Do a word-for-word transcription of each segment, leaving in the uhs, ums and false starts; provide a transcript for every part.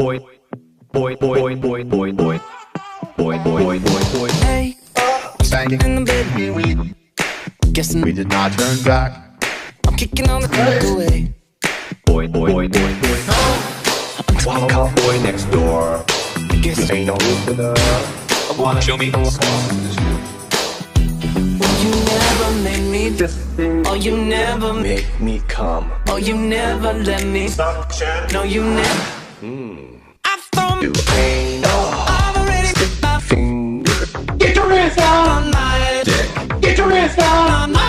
boy, boy, boy, boy, boy, boy, boy, boy, boy, boy. Hey, Banging in the bed, guessing we did not turn back. I'm kicking on the clock away. Boy, boy, boy, boy, boy. I'm cowboy next door. Guess Ain't no room for the. I wanna show me. you never made me This thing oh you never make me come. oh you never let me no you never I've thrown You ain't no I've already spit my finger. Get your hands down on my Dick. Get your hands down on my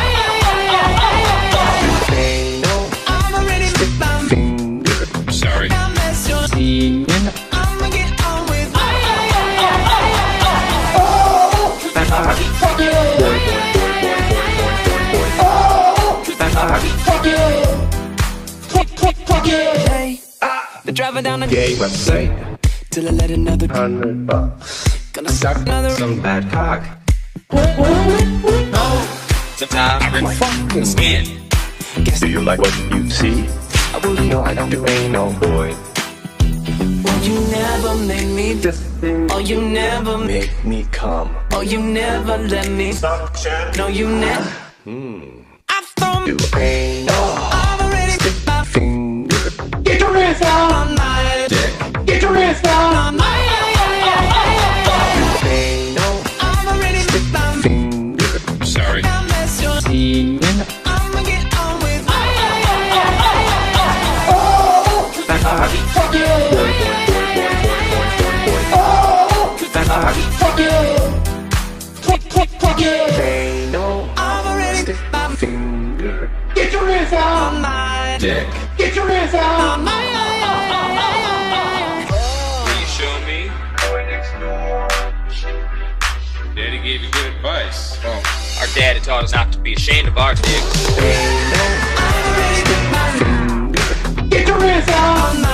Ain't no I've already spit my finger. Sorry. I mess your Seeing. I'ma get on with my That's hard. Fuck you Boy, boy, boy, boy, boy, boy, boy. That's hard. Fuck you Fuck, fuck, fuck you Hey, the driver down the Gay website. till I let another Hundred bucks. gonna suck another Some bad cock. Sometimes I rip Fucking skin. guess Do you like what you see? I wouldn't No, I don't. You ain't no boy. oh you never made me This thing oh you never make me come. oh you never let me no you never I've thrown You ain't no I've already spit my finger. Get your hands down on my Dick. Get your hands down on my Ain't no I've already spit my finger. Sorry. I mess your Seeing. I'ma get on with my That's hard. Fuck you Boy, boy, boy, boy, boy, boy, boy. That's hard. Fuck you Fuck, fuck, fuck you Ain't no I've already spit my finger. Get your hands down on my Dick. Get your hands down on my Will you show me? Daddy gave you good advice. Well, our daddy taught us not to be ashamed of our dicks. Ain't no Get your hands down on my